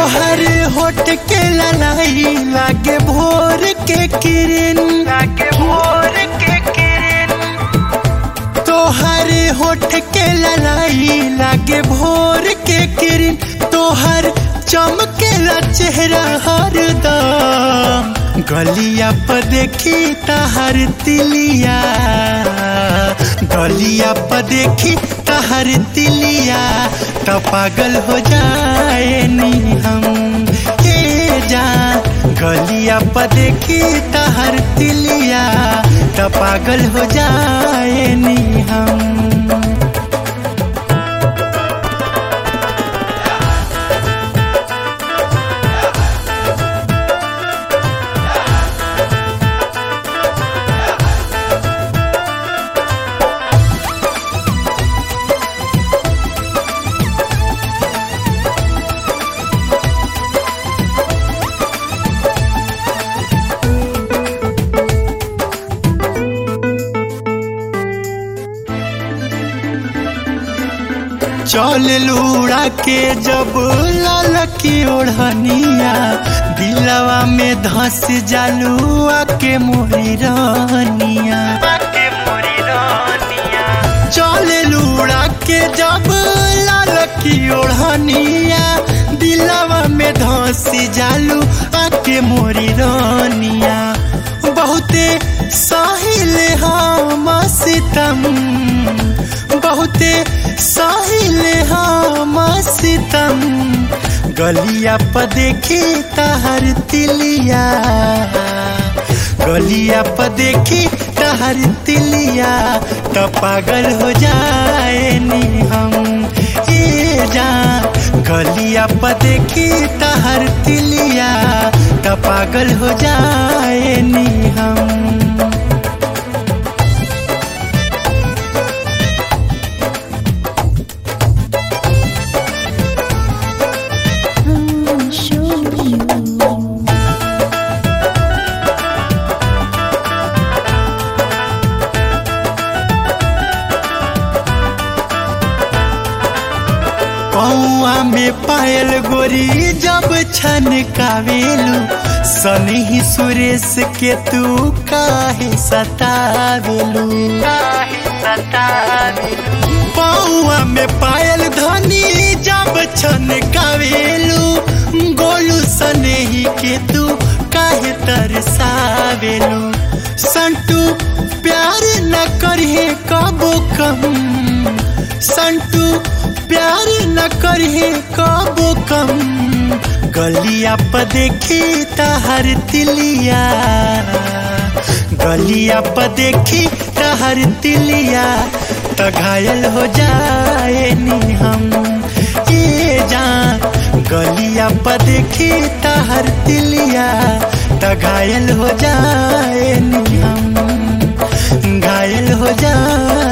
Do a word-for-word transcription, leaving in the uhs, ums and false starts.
तोहर होठ के ललाई लागे भोर के किरण, लागे भोर के किरण। तोहर होठ के ललाई लागे भोर के किरण, तोहर चमकेला चेहरा हरदम। गलिया पर देखी तहर तिलिया, गलिया पर देखी तहर तिलिया, तो पागल हो जाए नी हम के जान। गलिया पर देखी तहर तिलिया, तो पागल हो जाए नी हम। चल लूड़ा के जब लाल की ओढ़निया, दिलवा में धस जालुआ के मोरी रानिया। चल लूड़ा के जब लाल की ओढ़निया, दिलवा में धस जालुआ के मोरी रानिया। बहुते साहिल हम सितम, बहुते साहिल हम सितम। गलिया पर देखी तहर तिलिया, गलिया पर देखी तहर तिलिया, तो पागल हो जाए नी हम ए जान। गलिया पर देखी तहर तिलिया, तो पागल हो जाए नी हम। पौआ में पायल गोरी जब छन कावेलू, सनही सुरेश के तू काहे सतावेलू, काहे सतावेलू। पौआ में पायल धनी जब छन कावेलू, गोलू सनही के तू काहे तरसावेलू। संटू प्यार न करहे कबो कम, संटू प्यार न करहे कबो कम। गलिया पर देखी तहर तिलिया, गलिया पर देखी तहर तिलिया, तो घायल हो जाए नी हम ए जान। गलिया पर देखी तहर तिलिया, तो घायल हो जाए नी हम, घायल हो जाए।